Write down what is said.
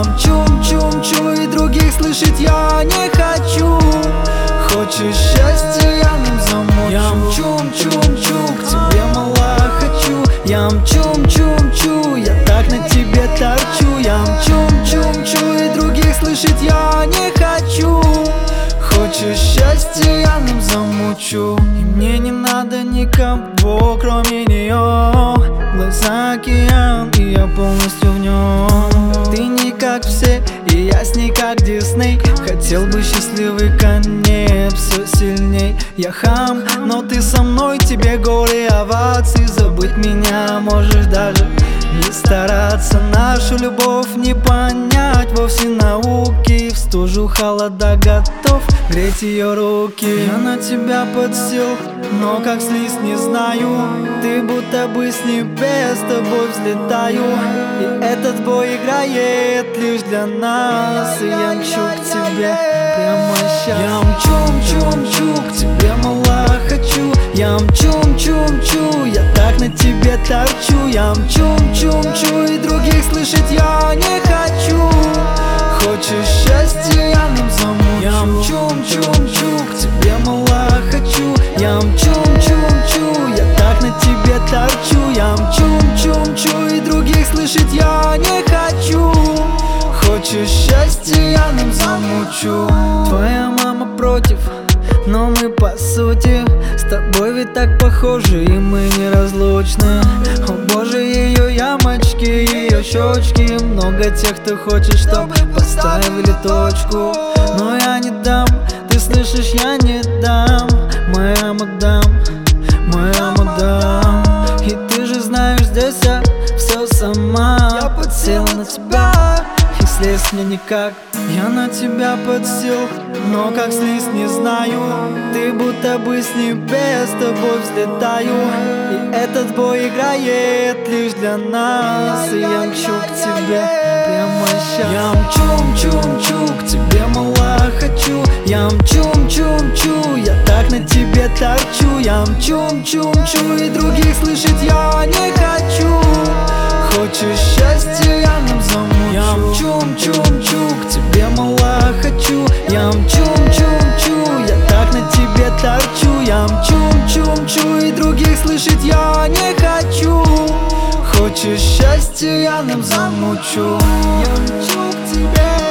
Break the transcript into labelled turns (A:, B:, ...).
A: Я мчу, и других слышать я не хочу. Хочешь счастья, я им замучу. Я мчу, к тебе мала хочу. Я мчу, я так на тебе торчу. Я мчу, и других слышать я не хочу. Хочешь счастья, я им замучу. И мне не надо никого, кроме нее. Глаза океан, и я полностью в нем. Ты не как все, и я с ней как Дисней. Хотел бы счастливый конец, все сильней. Я хам, но ты со мной, тебе горы овации. Забыть меня можешь даже не стараться. Нашу любовь не понять вовсе науки. В стужу холода готов греть ее руки. Я на тебя подсел, но как слизь не знаю. Ты будто бы с небес, с тобой взлетаю. И этот бой играет лишь для нас. И я мчу к тебе прямо сейчас. Я мчу, к тебе мала хочу. Я мчу, я так на тебе торчу. Я мчу, и других слышать я не хочу. Хочешь счастья, я им замучу. Я мчу, к тебе мала хочу. Я мчу, я так на тебе торчу. Я мчу, и других слышать я не хочу. Хочешь счастья, я им замучу. Твоя мама против, но мы по сути с тобой ведь так похожи, и мы неразлучны. О боже, ее ямочки, ее щечки. Много тех, кто хочет, чтоб поставили точку. Но я не дам, ты слышишь, я не дам. Моя мадам, моя мадам. И ты же знаешь, здесь я все сама. Я подсела на тебя, и слезть мне никак. Я на тебя подсел, но как слезть не знаю. Ты будто бы с небес, с тобой взлетаю. И этот бой играет лишь для нас. И я мчу к тебе прямо сейчас. Я мчу, к тебе мала хочу. Я мчу, я так на тебе торчу. Я мчу, и других слышать я не хочу. Хочешь счастья, я им замучу. Я мчу, к тебе мала хочу. Я мчу, я так на тебе торчу. Я мчу, и других слышать я не хочу. Хочешь счастья, я им замучу. Я мчу к тебе.